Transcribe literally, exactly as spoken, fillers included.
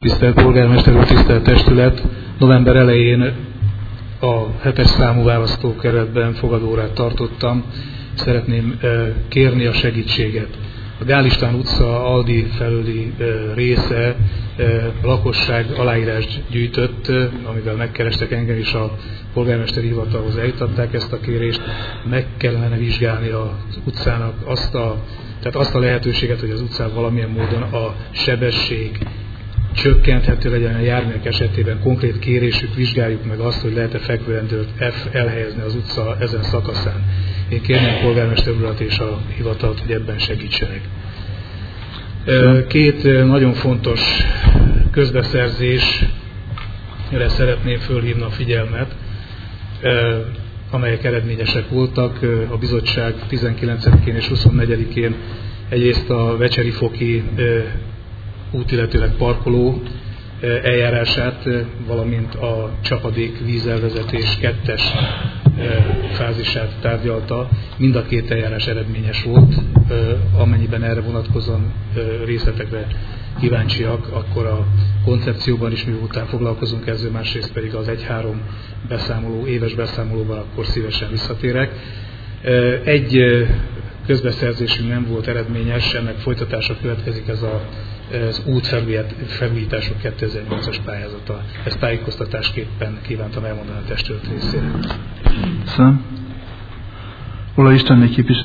Tisztelt polgármester úr, tisztelt testület! November elején a hetes számú választókerületben fogadórát tartottam. Szeretném kérni a segítséget. A Gál István utca Aldi felőli része lakosság aláírást gyűjtött, amivel megkerestek engem is, a polgármesteri hivatalhoz eljutatták ezt a kérést. Meg kellene vizsgálni az utcának azt a, tehát azt a lehetőséget, hogy az utcán valamilyen módon a sebesség csökkenthető legyen a járművek esetében. Konkrét kérésük, vizsgáljuk meg azt, hogy lehet-e fekvőrendőrt F elhelyezni az utca ezen szakaszán. Én kérném a polgármester urat és a hivatalt, hogy ebben segítsenek. Két nagyon fontos közbeszerzésre szeretném fölhívni a figyelmet, amelyek eredményesek voltak. A bizottság tizenkilencedikén és huszonnegyedikén egyrészt a Vecseri-Foki út, illetőleg parkoló eljárását, valamint a csapadék vízelvezetés kettes fázisát tárgyalta. Mind a két eljárás eredményes volt. Amennyiben erre vonatkozóan részletekre kíváncsiak, akkor a koncepcióban is, miután foglalkozunk ezzel, másrészt pedig az egy-három beszámoló, éves beszámolóban, akkor szívesen visszatérek. Egy közbeszerzésünk nem volt eredményes, ennek folytatása következik, ez a, az útfelújítások kétezer-nyolcas pályázata. Ezt tájékoztatásképpen kívántam elmondani a testület részére. Köszönöm. Olaj István képviselő.